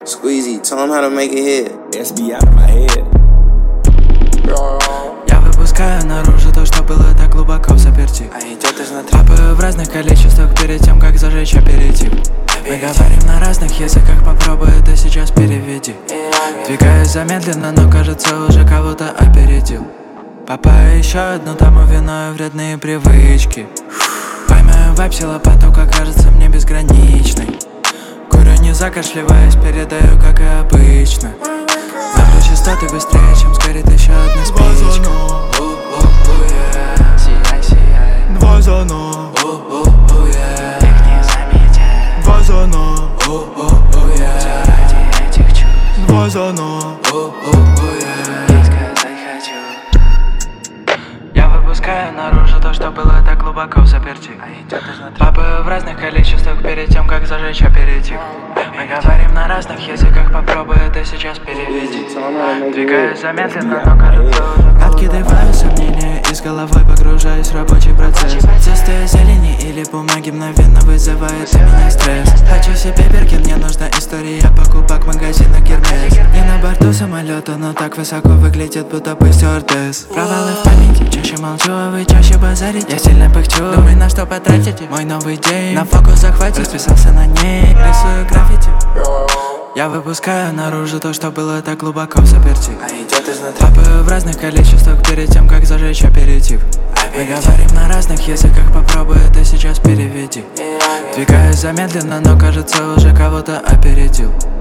Squeezy, tell him how to make it hit. SB out of my head. Я выпускаю наружу то, что было так глубоко в заперти. А идет изнутри. Капаю в разных количествах перед тем, как зажечь аперитив. Мы говорим на разных языках, попробуй это сейчас переведи. Двигаюсь замедленно, но кажется уже кого-то опередил. Попаю еще одну тому виною вредные привычки. Поймаю вайб, сила потока кажется мне безграничной. Курю не закашливаясь, передаю, как и обычно. Ловлю частоты быстрее, чем сгорит еще одна спичка. Сияй, сияй. Два за ноль. Их не заметят. Два за ноль. Ради этих чувств. Два за ноль. И сказать хочу. Я выпускаю наружу то, что было так глубоко в заперти. Попаю в разных количествах перед тем, как зажечь аперитив. Мы говорим на разных языках, попробуй это сейчас переведи. Двигаюсь замедленно, но кажется уже. Откидываю сомнения и с головой погружаюсь в рабочий процесс. Цисты зелени или бумаги мгновенно вызывает у меня стресс. Хочу себе Биркин, мне нужна история покупок магазина Гермес. Не на борту самолета, но так высоко выглядит, будто бы стюардесс. Провалы в памяти, чаще молчу, а вы чаще базарите. Я сильно пыхчу, думай, на что потратите мой новый день. На фокус захватит, расписался на ней, рисую граффити. Я выпускаю наружу то, что было так глубоко в заперти. А идет изнутри. Попаю в разных количествах перед тем, как зажечь аперитив. Мы говорим на разных языках, попробуй это сейчас переведи. Двигаюсь замедленно, но кажется уже кого-то опередил.